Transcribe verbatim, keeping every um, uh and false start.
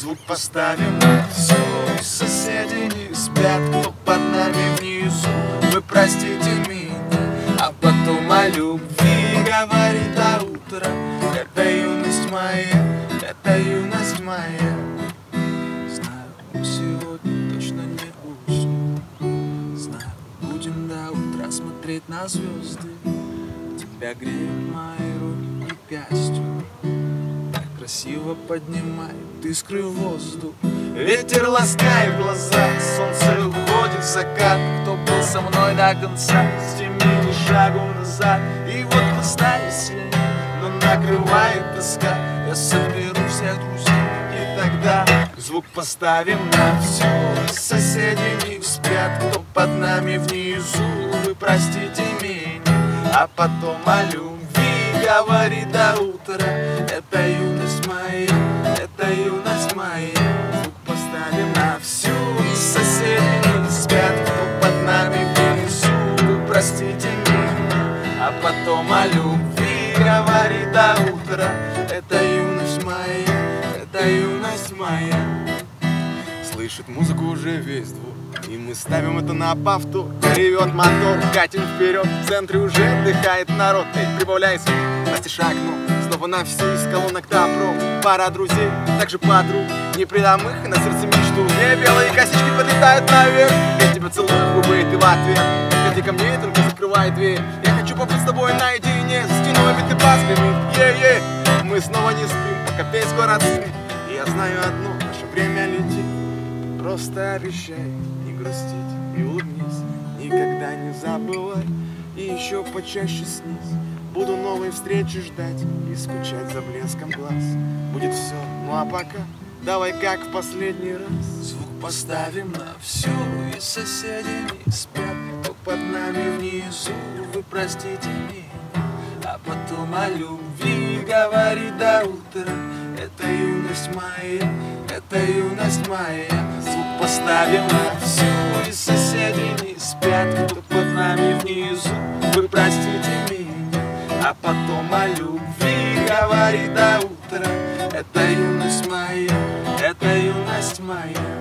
Звук поставим на всю, соседи не спят, кто под нами внизу. Вы простите меня, а потом о любви говорит до утра. Это юность моя, это юность моя. Знаю, сегодня точно не усну. Знаю, будем до утра смотреть на звезды. Тебя греют мои руки и костюм. Так красиво поднимает искры в воздух. Ветер ласкает глаза, солнце уходит в закат. Кто был со мной до конца, с теми ни шагу назад. И вот мы стали сильнее, но накрывает тоска. Я соберу всех друзей, и тогда звук поставим на всю. Соседи не спят, кто под нами внизу. Вы простите меня, а потом о любви говори до утра. Это юность моя, это юность моя. Звук поставим на всю. И соседи не спят, кто под нами внизу. Вы простите меня, а потом о любви говори до утра. Это юность моя, это юность моя. Слышит музыку уже весь двор, и мы ставим это на повтор. Ревет мотор, катим вперед, в центре уже отдыхает народ. Эй, прибавляй звук, настежь окно, снова на все из колонок добро. Пара друзей, также подруг, не предам их, на сердце мечту. Две белые косички подлетают наверх, я тебя целую в губы, и ты в ответ. Подходи ко мне, только закрывай дверь. Я хочу побыть с тобой наедине, за стеной, ведь ты поспрямит. Е-е, мы снова не спим, пока весь город спит. И я знаю одно, наше время летит. Просто обещай не грустить и улыбнись, никогда не забывай. И еще почаще снись, буду новой встречи ждать и скучать за блеском глаз. Будет все, ну а пока давай как в последний раз. Звук поставим на всю, и соседи не спят, кто под нами внизу. Вы простите меня, а потом о любви говори до утра. Это юность моя, это юность моя. Звук поставим на всю, и соседи не спят, кто под нами внизу. Вы простите меня, а потом о любви говори до утра. Это юность моя, это юность моя.